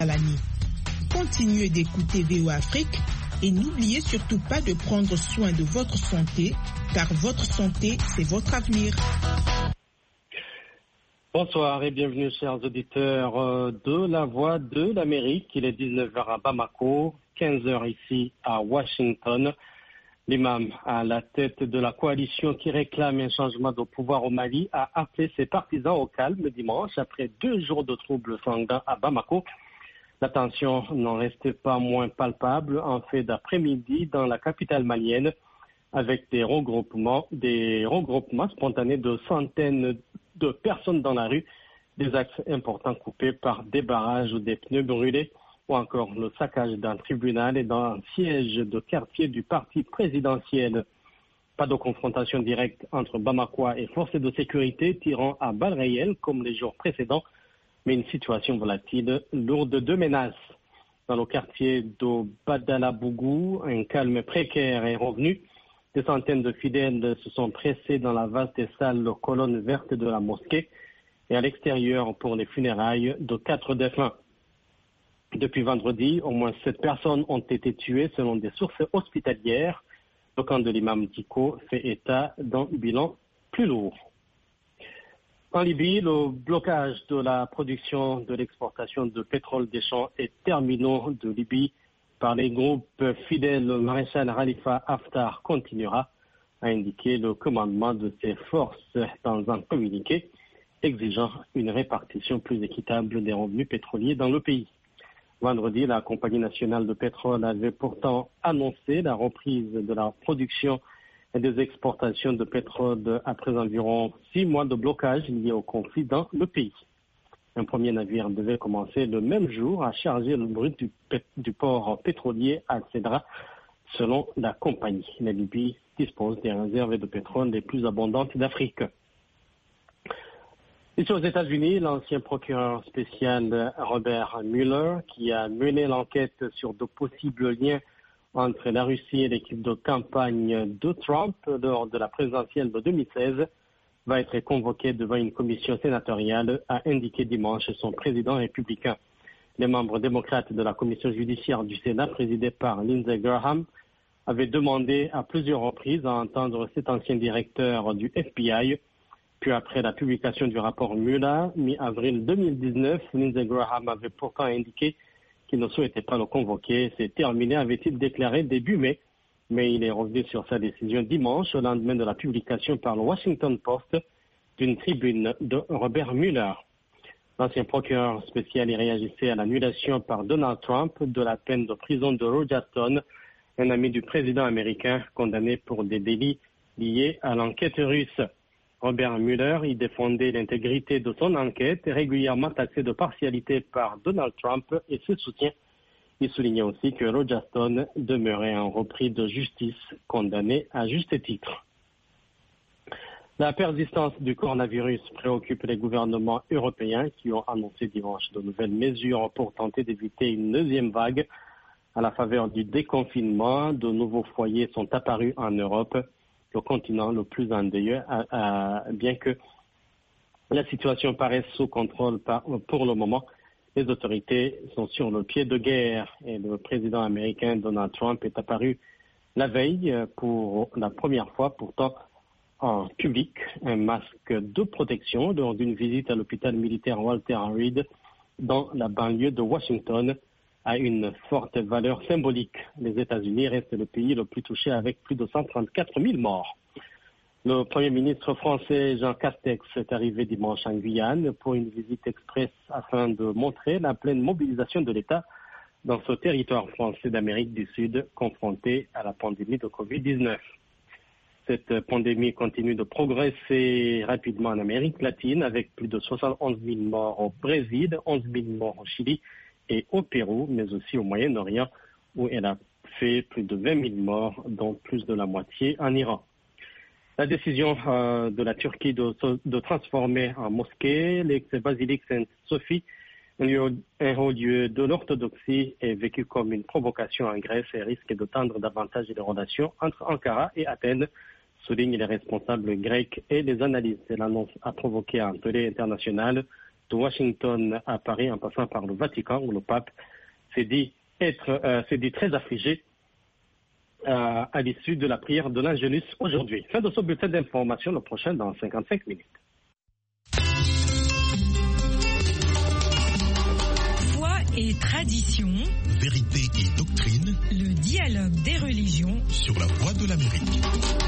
l'année. Continuez d'écouter VOA Afrique et n'oubliez surtout pas de prendre soin de votre santé, car votre santé, c'est votre avenir. Bonsoir et bienvenue, chers auditeurs de La Voix de l'Amérique. Il est 19h à Bamako, 15h ici à Washington. L'imam à la tête de la coalition qui réclame un changement de pouvoir au Mali a appelé ses partisans au calme dimanche après 2 jours de troubles sanglants à Bamako. La tension n'en restait pas moins palpable en fait d'après-midi dans la capitale malienne avec des regroupements spontanés de centaines de personnes dans la rue, des axes importants coupés par des barrages ou des pneus brûlés, ou encore le saccage d'un tribunal et d'un siège de quartier du parti présidentiel. Pas de confrontation directe entre Bamakois et forces de sécurité tirant à balles réelles comme les jours précédents, mais une situation volatile lourde de menaces. Dans le quartier de Badalabougou, un calme précaire est revenu. Des centaines de fidèles se sont pressés dans la vaste et sale colonne verte de la mosquée et à l'extérieur pour les funérailles de 4 défunts. Depuis vendredi, au moins 7 personnes ont été tuées selon des sources hospitalières. Le camp de l'imam Diko fait état d'un bilan plus lourd. En Libye, le blocage de la production de l'exportation de pétrole des champs et terminaux de Libye par les groupes fidèles au maréchal Khalifa Haftar continuera, a indiqué le commandement de ses forces dans un communiqué exigeant une répartition plus équitable des revenus pétroliers dans le pays. Vendredi, la Compagnie nationale de pétrole avait pourtant annoncé la reprise de la production et des exportations de pétrole après environ 6 mois de blocage liés au conflit dans le pays. Un premier navire devait commencer le même jour à charger le brut du port pétrolier à Cédra, selon la compagnie. La Libye dispose des réserves de pétrole les plus abondantes d'Afrique. Ici aux États-Unis, l'ancien procureur spécial Robert Mueller, qui a mené l'enquête sur de possibles liens entre la Russie et l'équipe de campagne de Trump lors de la présidentielle de 2016, va être convoqué devant une commission sénatoriale, a indiqué dimanche son président républicain. Les membres démocrates de la commission judiciaire du Sénat, présidée par Lindsey Graham, avaient demandé à plusieurs reprises à entendre cet ancien directeur du FBI. Puis après la publication du rapport Mueller, mi-avril 2019, Lindsey Graham avait pourtant indiqué qu'il ne souhaitait pas le convoquer. C'est terminé, avait-il déclaré début mai. Mais il est revenu sur sa décision dimanche, au lendemain de la publication par le Washington Post d'une tribune de Robert Mueller. L'ancien procureur spécial y réagissait à l'annulation par Donald Trump de la peine de prison de Roger Stone, un ami du président américain condamné pour des délits liés à l'enquête russe. Robert Mueller y défendait l'intégrité de son enquête, régulièrement taxé de partialité par Donald Trump et ses soutiens. Il soulignait aussi que Roger Stone demeurait un repris de justice condamné à juste titre. La persistance du coronavirus préoccupe les gouvernements européens qui ont annoncé dimanche de nouvelles mesures pour tenter d'éviter une deuxième vague. À la faveur du déconfinement, de nouveaux foyers sont apparus en Europe, le continent le plus endeuillé, bien que la situation paraisse sous contrôle pour le moment. Les autorités sont sur le pied de guerre et le président américain Donald Trump est apparu la veille pour la première fois, pourtant en public, un masque de protection lors d'une visite à l'hôpital militaire Walter Reed dans la banlieue de Washington a une forte valeur symbolique. Les États-Unis restent le pays le plus touché avec plus de 134 000 morts. Le Premier ministre français Jean Castex est arrivé dimanche en Guyane pour une visite express afin de montrer la pleine mobilisation de l'État dans ce territoire français d'Amérique du Sud confronté à la pandémie de Covid-19. Cette pandémie continue de progresser rapidement en Amérique latine avec plus de 71 000 morts au Brésil, 11 000 morts au Chili et au Pérou, mais aussi au Moyen-Orient où elle a fait plus de 20 000 morts, dont plus de la moitié en Iran. La décision de la Turquie de transformer en mosquée l'ex-basilique Sainte-Sophie, un haut lieu de l'orthodoxie, est vécue comme une provocation en Grèce et risque de tendre davantage les relations entre Ankara et Athènes, soulignent les responsables grecs et les analystes. L'annonce a provoqué un tollé international. de Washington à Paris, en passant par le Vatican, où le pape s'est dit très affligé à l'issue de la prière de l'Angélus aujourd'hui. Fin de ce bulletin d'information, le prochain dans 55 minutes. Foi et tradition, vérité et doctrine, le dialogue des religions sur la Voix de l'Amérique.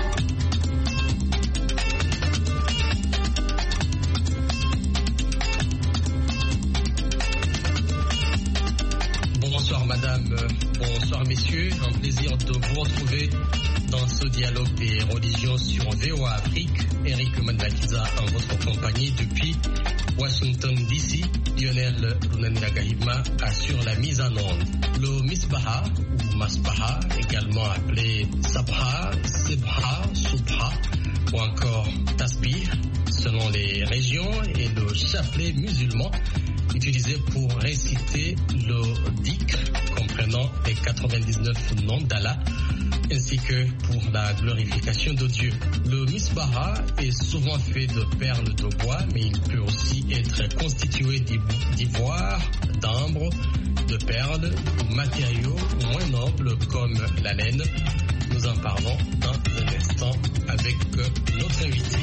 Bonsoir madame, bonsoir messieurs, un plaisir de vous retrouver dans ce dialogue des religions sur VOA Afrique. Eric Mandakiza en votre compagnie depuis Washington DC. Lionel Runaniragahima assure la mise en onde. Le Misbaha ou Masbaha, également appelé Sabha, Sebha, Subha ou encore Tasbih selon les régions, et le chapelet musulman utilisé pour réciter le dhikr comprenant les 99 noms d'Allah ainsi que pour la glorification de Dieu. Le misbaha est souvent fait de perles de bois, mais il peut aussi être constitué d'ivoire, d'ambre, de perles ou matériaux moins nobles comme la laine. Nous en parlons dans un instant avec notre invité.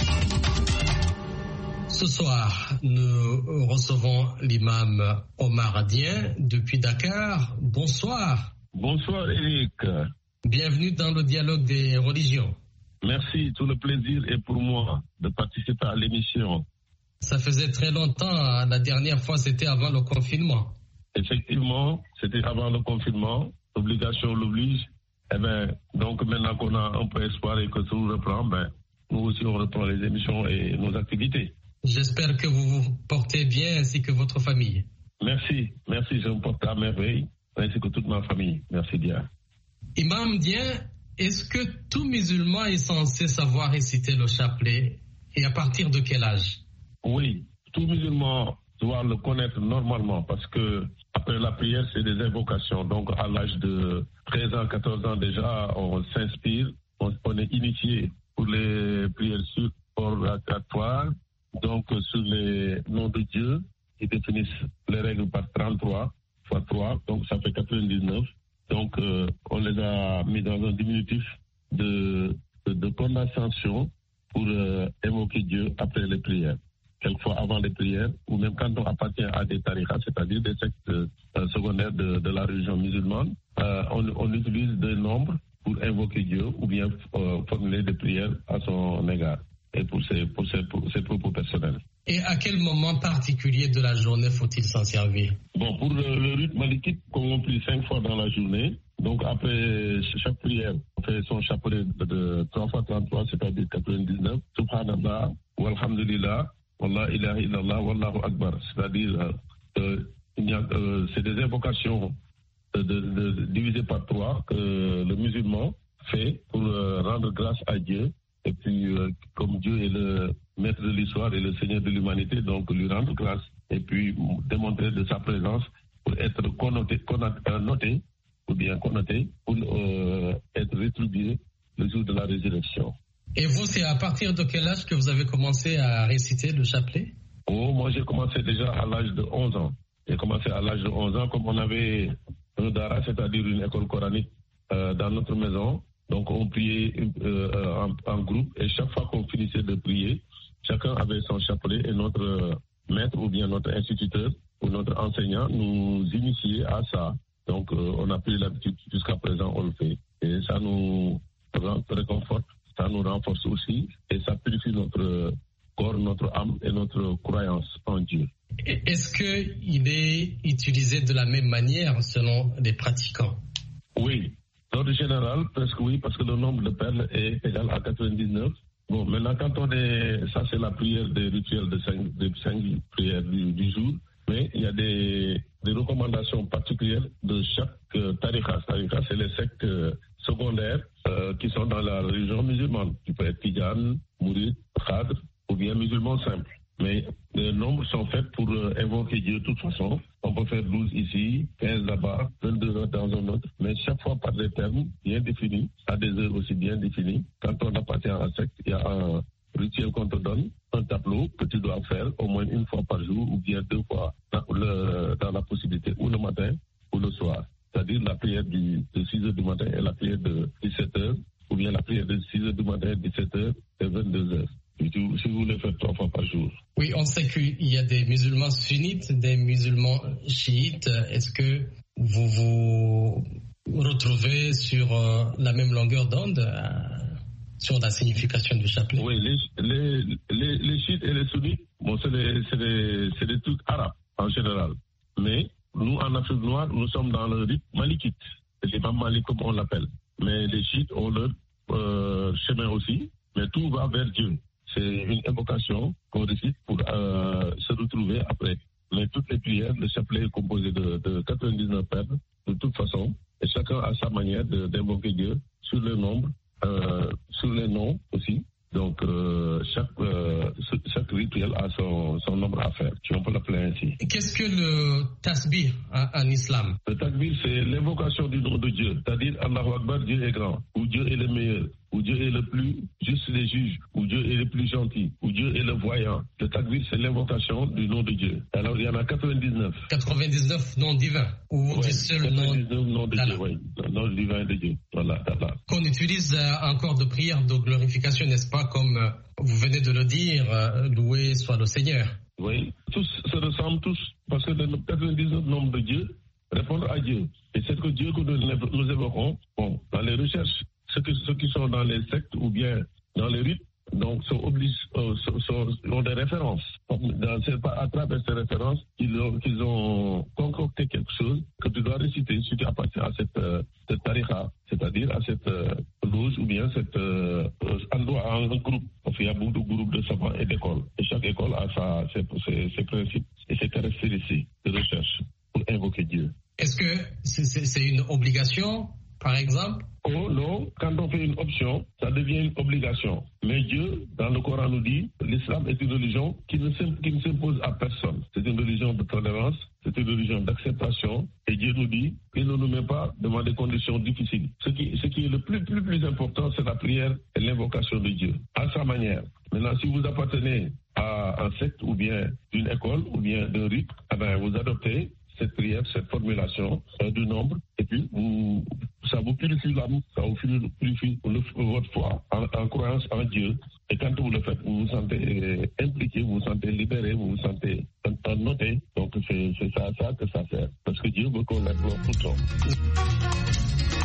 Ce soir, nous recevons l'imam Omar Dien depuis Dakar. Bonsoir. Bonsoir Eric. Bienvenue dans le dialogue des religions. Merci, tout le plaisir est pour moi de participer à l'émission. Ça faisait très longtemps, la dernière fois c'était avant le confinement. Effectivement, c'était avant le confinement, l'obligation l'oblige. Donc maintenant qu'on a un peu espoir et que tout reprend, nous aussi on reprend les émissions et nos activités. J'espère que vous vous portez bien ainsi que votre famille. Merci, je me porte à merveille, ainsi que toute ma famille. Merci bien. Imam Dien, est-ce que tout musulman est censé savoir réciter le chapelet et à partir de quel âge? Oui, tout musulman doit le connaître normalement parce que après la prière, c'est des invocations. Donc à l'âge de 13 ans, 14 ans déjà, on s'inspire, on est initié pour les prières surrogatoires. Donc, sur les noms de Dieu, qui définissent les règles par 33 x 3, donc ça fait 99. Donc, on les a mis dans un diminutif de condensation pour évoquer Dieu après les prières. Quelquefois avant les prières, ou même quand on appartient à des tariqas, c'est-à-dire des sectes secondaires de la religion musulmane, on utilise des nombres pour invoquer Dieu ou bien formuler des prières à son égard. Et pour ses propos personnels. Et à quel moment particulier de la journée faut-il s'en servir? Bon, pour le rite malikite, comme on prie 5 fois dans la journée, donc après chaque prière, on fait son chapelet de 3 x 33, c'est-à-dire 99, Subhanallah, Walhamdulillah, Wallah ilaha illallah, Wallahu Akbar. C'est-à-dire, c'est des invocations divisées par 3 que le musulman fait pour rendre grâce à Dieu. Et puis, comme Dieu est le maître de l'histoire et le Seigneur de l'humanité, donc lui rendre grâce et puis démontrer de sa présence pour être connoté pour être rétribué le jour de la résurrection. Et vous, c'est à partir de quel âge que vous avez commencé à réciter le chapelet? Moi, j'ai commencé déjà à l'âge de 11 ans. J'ai commencé à l'âge de 11 ans, comme on avait un dara, c'est-à-dire une école coranique dans notre maison. Donc on priait en groupe et chaque fois qu'on finissait de prier, chacun avait son chapelet et notre maître ou bien notre instituteur ou notre enseignant nous initiait à ça. Donc on a pris l'habitude, jusqu'à présent on le fait. Et ça nous réconforte, ça nous renforce aussi et ça purifie notre corps, notre âme et notre croyance en Dieu. Est-ce qu'il est utilisé de la même manière selon les pratiquants? Oui. L'ordre général, presque oui, parce que le nombre de perles est égal à 99. Bon, maintenant, quand on est... Ça, c'est la prière des rituels de 5 prières du jour. Mais il y a des recommandations particulières de chaque tariqa. Tariqa, c'est les sectes secondaires qui sont dans la religion musulmane. Tu peux être Tidjane, Mouride, Khadr ou bien musulman simple. Mais les nombres sont faits pour invoquer Dieu de toute façon. On peut faire 12 ici, 15 là-bas, 22 dans un autre, mais chaque fois par des termes bien définis, à des heures aussi bien définies. Quand on appartient à un secte, il y a un rituel qu'on te donne un tableau que tu dois faire au moins une fois par jour ou bien 2 fois dans la possibilité, ou le matin ou le soir. C'est-à-dire la prière de 6 heures du matin et la prière de 17 heures, ou bien la prière de 6 heures du matin, 17 heures et 22 heures. Si vous voulez faire 3 fois par jour. Oui, on sait qu'il y a des musulmans sunnites, des musulmans chiites. Est-ce que vous vous retrouvez sur la même longueur d'onde sur la signification du chapelet? Oui, les chiites et les sunnites, bon, c'est des trucs arabes en général. Mais nous, en Afrique noire, nous sommes dans le rite malikite. C'est l'imam Malik comme on l'appelle. Mais les chiites ont leur chemin aussi, mais tout va vers Dieu. C'est une invocation qu'on récite pour se retrouver après. Mais toutes les prières, le chapelet est composé de 99 verbes, de toute façon, et chacun a sa manière d'invoquer Dieu sur le nombre, sur les noms aussi. Donc, chaque rituel a son nombre à faire. Tu on peut l'appeler ainsi. Qu'est-ce que le tasbih en islam? Le tasbih, c'est l'invocation du nom de Dieu. C'est-à-dire, Allahu Akbar, Dieu est grand, ou Dieu est le meilleur, ou Dieu est le plus juste des juges, ou Dieu est le plus gentil, ou Dieu est le voyant. Le tasbih, c'est l'invocation du nom de Dieu. Alors, il y en a 99. 99 noms divins, ou des seuls noms de Dieu, oui. Le nom divin de Dieu. Voilà. Qu'on utilise encore de prière, de glorification, n'est-ce pas, comme vous venez de le dire, loué soit le Seigneur. Oui, tous se ressemblent tous, parce que le 99 noms de Dieu répondent à Dieu. Et c'est que Dieu que nous évoquons, bon, dans les recherches, ceux qui sont dans les sectes ou bien dans les rites, donc ont des références. C'est à travers ces références qu'ils ont concocté quelque chose que tu dois réciter si tu appartiens à cette tariqa, c'est-à-dire à cette loge ou bien cet endroit, un groupe. Il y a beaucoup de groupes de savants et d'écoles. Et chaque école a ses principes et ses caractéristiques de recherche pour invoquer Dieu. Est-ce que c'est une obligation, par exemple? Oh non, quand on fait une option, ça devient une obligation. Mais Dieu, dans le Coran, nous dit l'islam est une religion qui ne s'impose à personne. C'est une religion de tolérance, c'est une religion d'acceptation. Et Dieu nous dit qu'il ne nous met pas devant des conditions difficiles. Ce qui est le plus important, c'est la prière et l'invocation de Dieu, à sa manière. Maintenant, si vous appartenez à un secte ou bien d'une école ou bien d'un rite, vous adoptez cette prière, cette formulation du nombre, et puis ça vous purifie l'âme, ça vous purifie votre foi en croyance en Dieu. Et quand vous le faites, vous vous sentez impliqué, vous vous sentez libéré, vous vous sentez noté. Donc c'est ça que ça sert. Parce que Dieu veut qu'on l'implore tout le temps.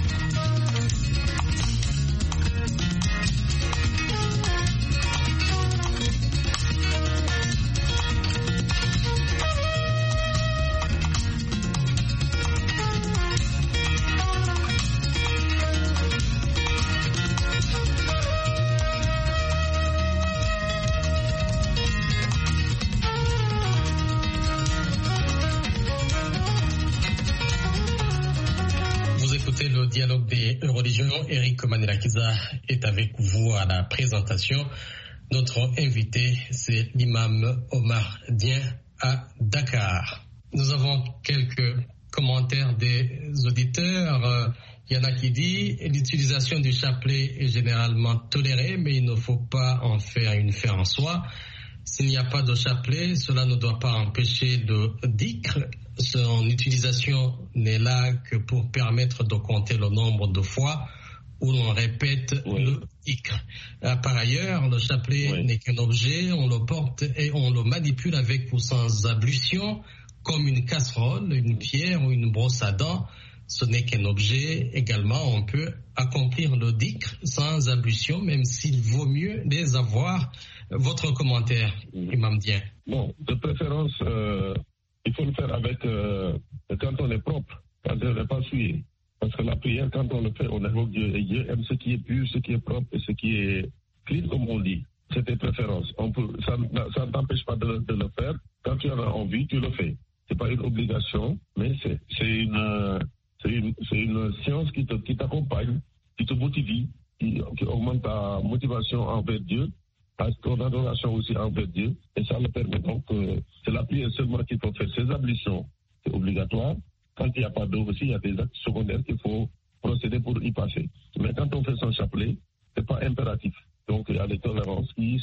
Le dialogue des religions. Eric Manelakiza est avec vous à la présentation. Notre invité, c'est l'imam Omar Dien à Dakar. Nous avons quelques commentaires des auditeurs. Il y en a qui disent l'utilisation du chapelet est généralement tolérée, mais il ne faut pas en faire une fin en soi. S'il n'y a pas de chapelet, cela ne doit pas empêcher le dhikr. Son utilisation n'est là que pour permettre de compter le nombre de fois où l'on répète le dhikr. Par ailleurs, le chapelet n'est qu'un objet, on le porte et on le manipule avec ou sans ablution, comme une casserole, une pierre ou une brosse à dents. Ce n'est qu'un objet. Également, on peut accomplir le dhikr sans ablution, même s'il vaut mieux les avoir. Votre commentaire, Imam Dien? Bon, de préférence, il faut le faire avec quand on est propre, quand on n'est pas souillé. Parce que la prière, quand on le fait, on invoque Dieu. Et Dieu aime ce qui est pur, ce qui est propre et ce qui est clean, comme on dit. C'est tes préférences. Ça ne t'empêche pas de le faire. Quand tu en as envie, tu le fais. C'est pas une obligation, mais c'est une science qui t'accompagne, qui te motive, qui augmente ta motivation envers Dieu, ton adoration aussi envers Dieu, et ça le permet. Donc, c'est la prière seulement qu'il faut faire. Ces ablutions, c'est obligatoire. Quand il n'y a pas d'eau aussi, il y a des actes secondaires qu'il faut procéder pour y passer. Mais quand on fait son chapelet, c'est pas impératif. Donc, il y a des tolérances qui y sont.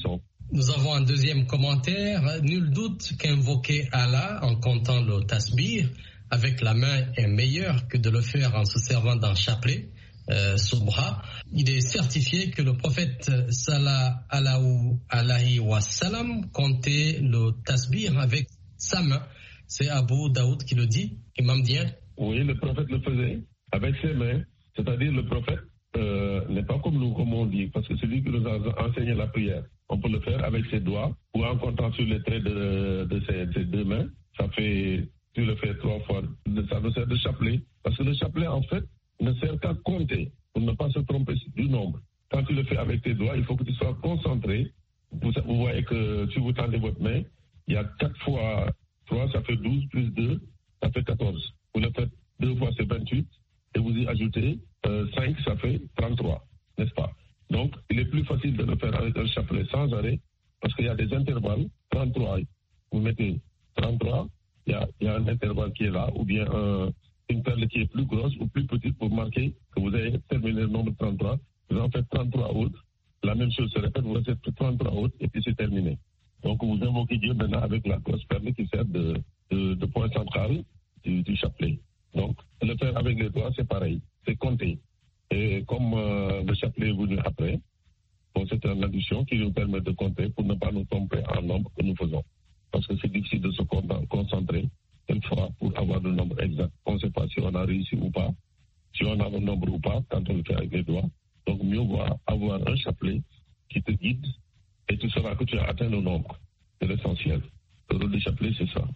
Nous avons un deuxième commentaire. Nul doute qu'invoquer Allah en comptant le tasbih avec la main est meilleur que de le faire en se servant d'un chapelet. Subha. Il est certifié que le prophète sallallahu alayhi wa sallam comptait le tasbih avec sa main. C'est Abu Daoud qui le dit, Imam Dien. Oui, le prophète le faisait avec ses mains, c'est-à-dire le prophète n'est pas comme nous, comme on dit, parce que celui qui nous a enseigné la prière, on peut le faire avec ses doigts ou en comptant sur les traits de ses deux mains. Ça fait, tu le fais 3 fois, ça nous sert de chapelet, parce que le chapelet en fait ne sert qu'à compter pour ne pas se tromper du nombre. Quand tu le fais avec tes doigts, il faut que tu sois concentré. Vous voyez que si vous tendez votre main, il y a 4 fois 3, ça fait 12, plus 2, ça fait 14. Vous le faites 2 fois, c'est 28, et vous y ajoutez 5, ça fait 33, n'est-ce pas? Donc, il est plus facile de le faire avec un chapelet sans arrêt, parce qu'il y a des intervalles. 33, vous mettez 33, il y a un intervalle qui est là, ou bien une perle qui est plus grosse ou plus petite pour marquer que vous avez terminé le nombre 33. Vous en faites 33 autres. La même chose se répète, vous faites 33 autres et puis c'est terminé. Donc vous invoquez Dieu maintenant avec la grosse perle qui sert de point central du chapelet. Donc le faire avec les doigts, c'est pareil. C'est compter. Et comme le chapelet est venu après, bon, c'est une addition qui nous permet de compter pour ne pas nous tromper en nombre que nous faisons. Parce que c'est difficile de se concentrer quelquefois pour avoir le nombre exact. On ne sait pas si on a réussi ou pas, si on a le nombre ou pas quand on le fait avec les doigts. Donc mieux vaut avoir un chapelet qui te guide et tu sauras que tu as atteint le nombre. C'est l'essentiel. Le rôle du chapelet, c'est ça.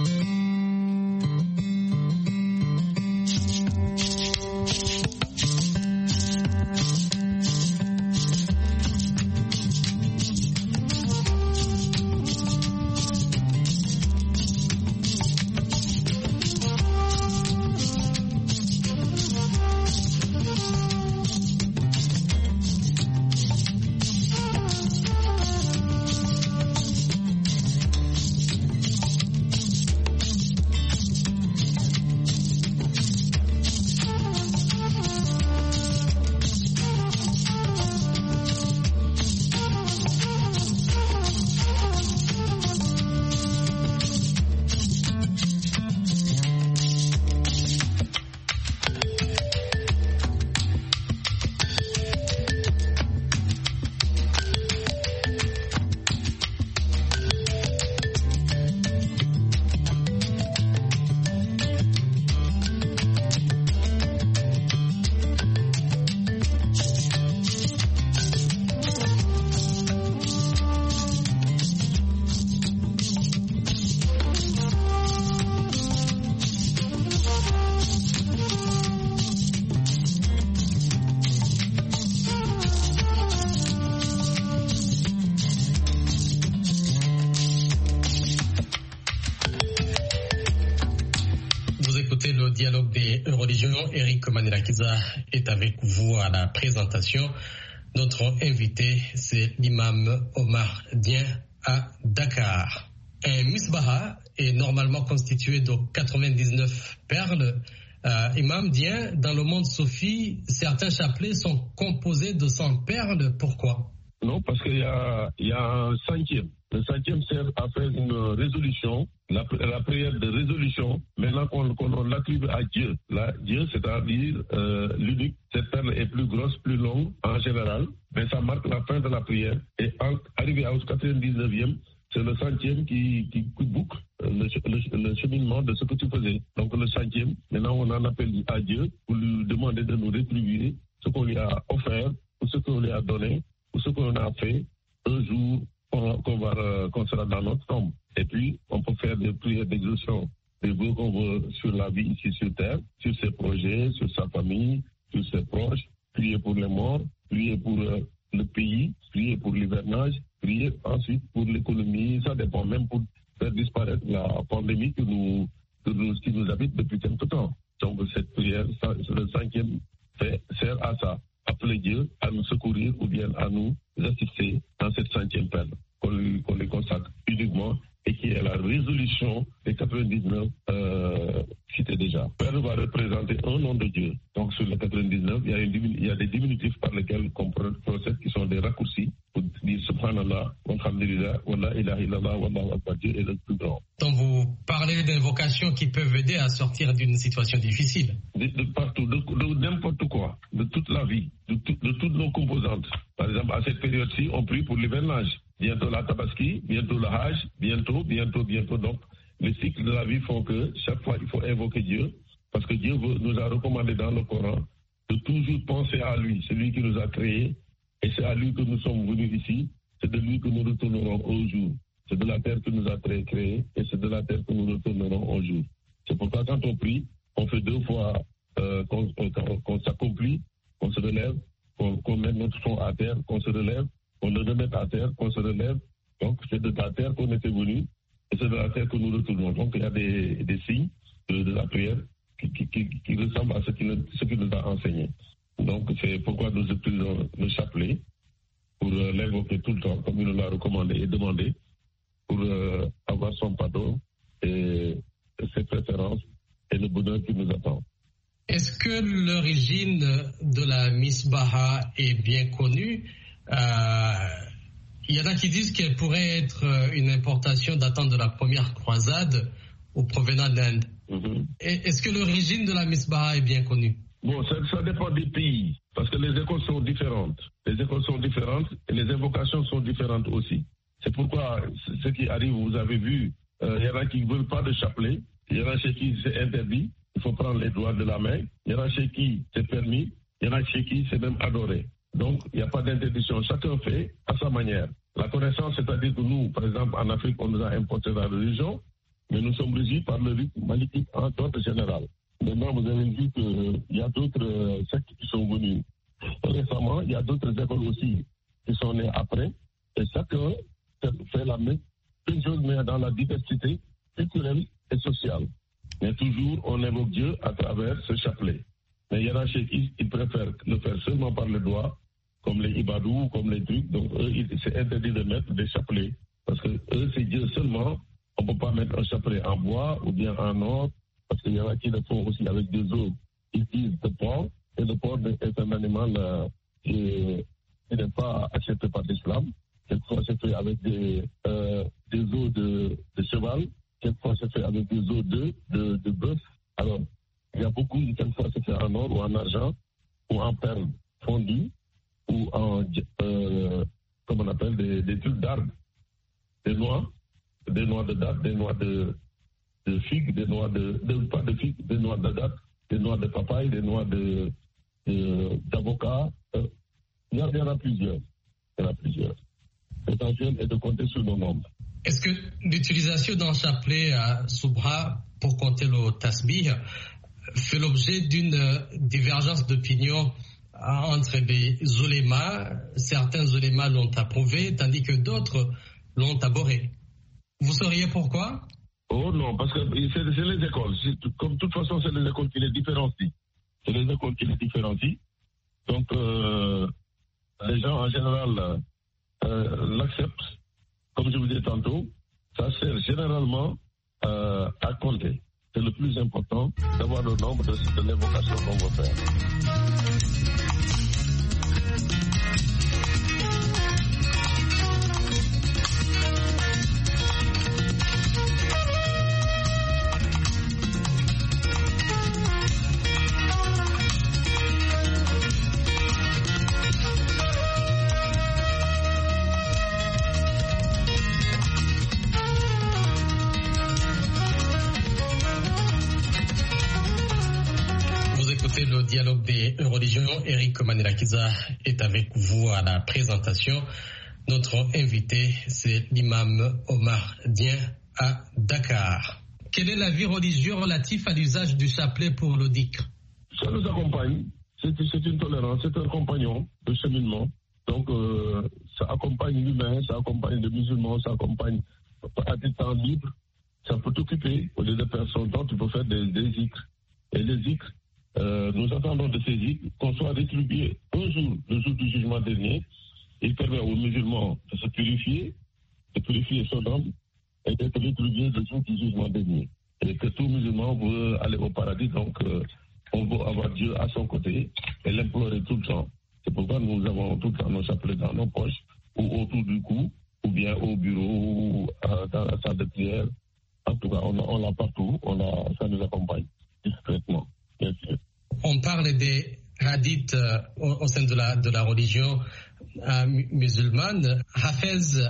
Le dialogue des religions. Eric Manirakiza est avec vous à la présentation. Notre invité, c'est l'imam Omar Dien à Dakar. Un misbaha est normalement constitué de 99 perles. Imam Dien, dans le monde soufi, certains chapelets sont composés de 100 perles. Pourquoi? Non, parce qu'il y a un cinquième. Le cinquième sert à faire une résolution, la prière de résolution, maintenant qu'on l'attribue à Dieu. Là, Dieu, c'est-à-dire l'unique. Cette perle est plus grosse, plus longue en général, mais ça marque la fin de la prière. Et arrivé au 99e, c'est le centième qui boucle le cheminement de ce que tu faisais. Donc le centième, maintenant on en appelle à Dieu pour lui demander de nous rétribuer ce qu'on lui a offert, ou ce qu'on lui a donné, ou ce qu'on a fait un jour qu'on sera dans notre tombe. Et puis, on peut faire des prières d'exaucement, des vœux qu'on veut sur la vie ici sur terre, sur ses projets, sur sa famille, sur ses proches, prier pour les morts, prier pour le pays, prier pour l'hivernage, prier ensuite pour l'économie. Ça dépend même pour faire disparaître la pandémie qui nous habite depuis quelque temps. Donc, cette prière, le cinquième sert à ça. Appeler Dieu à nous secourir ou bien à nous assister dans cette cinquième perle qu'on lui consacre uniquement et qui est la résolution des 99 cités déjà. Perle va représenter un nom de Dieu. Donc sur les 99, il y a des diminutifs par lesquels on procède qui sont des raccourcis pour dire Subhanallah, Alhamdulillah, Wallah ilaha illallah, Wallahu akbar, Dieu est le plus grand. Donc vous parlez d'invocations qui peuvent aider à sortir d'une situation difficile. De partout, de n'importe quoi, de toute la vie, de toutes nos composantes. Par exemple, à cette période-ci, on prie pour l'hivernage. Bientôt la Tabaski, bientôt le Hajj, bientôt. Donc, les cycles de la vie font que chaque fois, il faut invoquer Dieu, parce que Dieu nous a recommandé dans le Coran de toujours penser à lui. C'est lui qui nous a créés, et c'est à lui que nous sommes venus ici. C'est de lui que nous retournerons au jour. C'est de la terre que nous a créés, et c'est de la terre que nous retournerons au jour. C'est pourquoi quand on prie, on fait 2 fois qu'on s'accomplit, qu'on se relève, qu'on mette notre front à terre, qu'on se relève, qu'on le remette à terre, qu'on se relève. Donc c'est de la terre qu'on était venu, et c'est de la terre que nous retournons. Donc il y a des signes de la prière qui ressemblent à ce qu'il nous a enseigné. Donc c'est pourquoi nous utilisons le chapelet pour l'invoquer tout le temps, comme il nous l'a recommandé et demandé, pour avoir son pardon et ses préférences et le bonheur qui nous attend. Est-ce que l'origine de la misbaha est bien connue? Il y en a qui disent qu'elle pourrait être une importation datant de la première croisade ou provenant d'Inde. Est-ce que l'origine de la misbaha est bien connue? Bon, ça dépend des pays, parce que les écoles sont différentes. Les écoles sont différentes et les invocations sont différentes aussi. C'est pourquoi ce qui arrive, vous avez vu, il y en a qui ne veulent pas de chapelet, il y en a chez qui c'est interdit, il faut prendre les doigts de la main, il y en a chez qui c'est permis, il y en a chez qui c'est même adoré. Donc, il n'y a pas d'interdiction. Chacun fait à sa manière. La connaissance, c'est-à-dire que nous, par exemple, en Afrique, on nous a importé la religion, mais nous sommes régis par le rite malikique en ordre général. Maintenant, vous avez vu qu'il y a d'autres sectes qui sont venus récemment. Il y a d'autres écoles aussi qui sont nées après. Et chacun fait la même chose, mais dans la diversité culturelle et sociale. Mais toujours, on évoque Dieu à travers ce chapelet. Mais il y en a chez qui ils préfèrent le faire seulement par le doigt, comme les ibadous, comme les trucs. Donc, eux, c'est interdit de mettre des chapelets. Parce que eux, c'est Dieu seulement. On ne peut pas mettre un chapelet en bois ou bien en or. Parce qu'il y en a qui le font aussi avec des os. Ils utilisent le porc. Et le porc est un animal qui n'est pas accepté par l'islam. Quelquefois, c'est fait avec des os de cheval. Quelquefois, c'est fait avec des os de bœuf. Alors, il y a beaucoup, quelquefois, c'est fait en or ou en argent, ou en perles fondues, ou en, comme on appelle, des trucs d'arbres, des noix de date, des noix de figues, des noix pas de figues, des noix de date, des noix de papaye, des noix d'avocat. Il y en a plusieurs. L'essentiel est de compter sur nos membres. Est-ce que l'utilisation d'un chapelet à Subha pour compter le tasbih fait l'objet d'une divergence d'opinion entre les oulémas? Certains oulémas l'ont approuvé, tandis que d'autres l'ont abhorré. Vous sauriez pourquoi? Oh non, parce que c'est les écoles. Comme de toute façon, c'est les écoles qui les différencient. Donc, les gens en général l'acceptent. Comme je vous disais tantôt, ça sert généralement à compter. C'est le plus important d'avoir le nombre de l'invocation qu'on va faire. Le dialogue des religions. Eric Manelakiza est avec vous à la présentation. Notre invité, c'est l'imam Omar Dien à Dakar. Quel est l'avis religieux relatif à l'usage du chapelet pour le dhikr? Ça nous accompagne. C'est une tolérance, c'est un compagnon de cheminement. Donc, ça accompagne l'humain, ça accompagne le musulman, ça accompagne à des temps libres. Ça peut t'occuper. Au lieu de faire son temps, tu peux faire des dhikrs. Et les dhikrs, nous attendons de ces dhikrs qu'on soit rétribué un jour, le jour du jugement dernier. Il permet aux musulmans de se purifier son âme et d'être rétribué le jour du jugement dernier. Et que tout musulman veut aller au paradis, donc on veut avoir Dieu à son côté et l'implorer tout le temps. C'est pourquoi nous avons tout le temps nos chapelets dans nos poches ou autour du cou, ou bien au bureau, ou dans la salle de prière. En tout cas, on l'a partout, ça nous accompagne discrètement, bien sûr. On parle des hadiths au sein de la religion musulmane. Hafez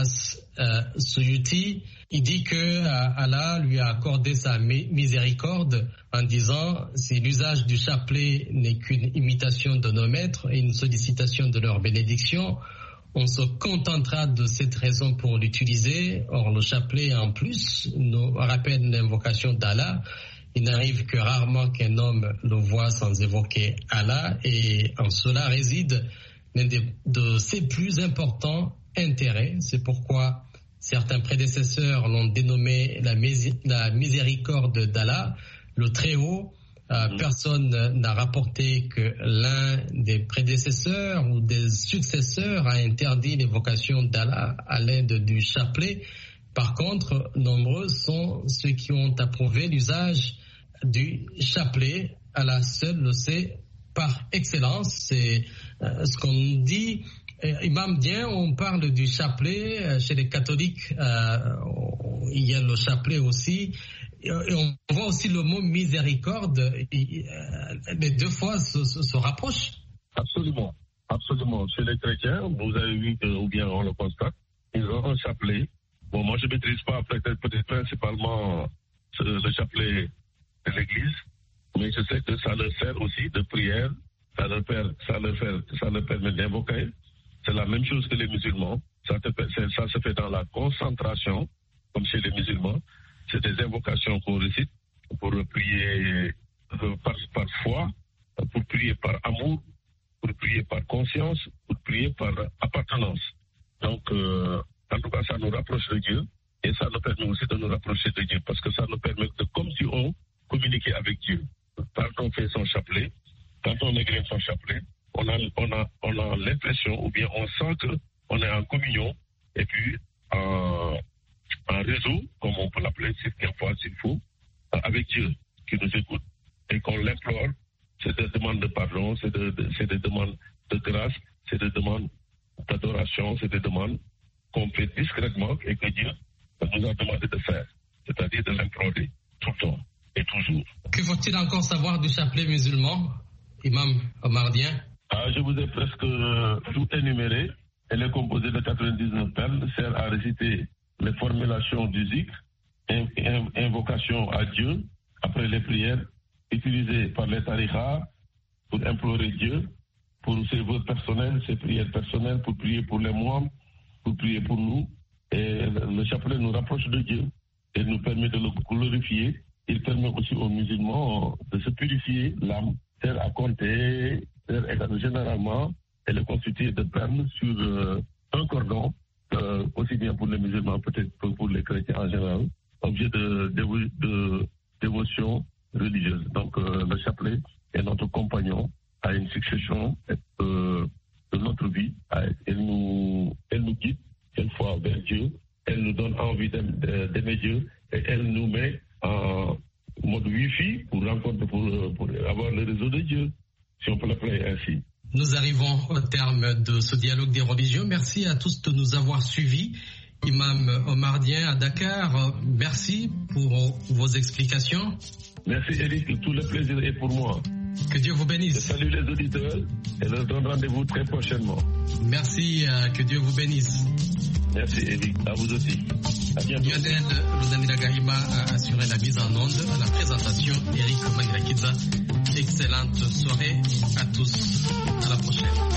as-Suyuti, il dit que Allah lui a accordé sa miséricorde en disant si l'usage du chapelet n'est qu'une imitation de nos maîtres et une sollicitation de leur bénédiction, on se contentera de cette raison pour l'utiliser. Or, le chapelet, en plus, nous rappelle l'invocation d'Allah. Il n'arrive que rarement qu'un homme le voie sans évoquer Allah, et en cela réside l'un de ses plus importants intérêts. C'est pourquoi certains prédécesseurs l'ont dénommé la miséricorde d'Allah, le Très-Haut. Personne n'a rapporté que l'un des prédécesseurs ou des successeurs a interdit l'évocation d'Allah à l'aide du chapelet. Par contre, nombreux sont ceux qui ont approuvé l'usage du chapelet. Allah seul le sait par excellence. C'est ce qu'on dit. Imam Dien, on parle du chapelet. Chez les catholiques, il y a le chapelet aussi. Et on voit aussi le mot miséricorde. Les deux fois se rapprochent. Absolument. Absolument. Chez les chrétiens, vous avez vu, ou bien on le constate, ils ont un chapelet. Bon, moi, je ne maîtrise pas peut-être principalement le chapelet de l'Église, mais je sais que ça leur sert aussi de prière, ça leur permet d'invoquer. C'est la même chose que les musulmans. Ça se fait dans la concentration, comme chez les musulmans. C'est des invocations qu'on récite pour prier par foi, pour prier par amour, pour prier par conscience, pour prier par appartenance. Donc, en tout cas, ça nous rapproche de Dieu et ça nous permet aussi de nous rapprocher de Dieu parce que ça nous permet de, comme si on communiquait avec Dieu. Quand on fait son chapelet, quand on égrène son chapelet, on a l'impression ou bien on sent qu'on est en communion et puis en réseau, comme on peut l'appeler, quelquefois s'il faut, avec Dieu qui nous écoute et qu'on l'implore. C'est des demandes de pardon, c'est des demandes de grâce, c'est des demandes d'adoration, c'est des demandes qu'on fait discrètement et que Dieu nous a demandé de faire, c'est-à-dire de l'implorer tout le temps et toujours. Que faut-il encore savoir du chapelet musulman, Imam Omar Dien? Je vous ai presque tout énuméré. Elle est composée de 99 perles, sert à réciter les formulations du zikr, invocation à Dieu après les prières, utilisées par les tariqas pour implorer Dieu, pour ses vœux personnels, ses prières personnelles, pour prier pour les moines, pour prier pour nous. Et le chapelet nous rapproche de Dieu et nous permet de le glorifier. Il permet aussi aux musulmans de se purifier l'âme, sert à compter, généralement, elle est constituée de perles sur un cordon, aussi bien pour les musulmans, peut-être que pour les chrétiens en général, objet de dévotion religieuse. Donc le chapelet est notre compagnon à une succession de notre vie. Elle nous guide quelquefois vers Dieu, elle nous donne envie d'aimer Dieu et elle nous met en mode Wi-Fi pour avoir le réseau de Dieu, si on peut l'appeler ainsi. Nous arrivons au terme de ce dialogue des religions. Merci à tous de nous avoir suivis. Imam Omar Dien à Dakar, merci pour vos explications. Merci Eric, tout le plaisir est pour moi. Que Dieu vous bénisse. Je salue les auditeurs et leur donne rendez-vous très prochainement. Merci, que Dieu vous bénisse. Merci Eric, à vous aussi. À bientôt. Lionel Luzanila Gahima a assuré la mise en onde à la présentation. Eric Manirakiza. Excellente soirée à tous. À la prochaine.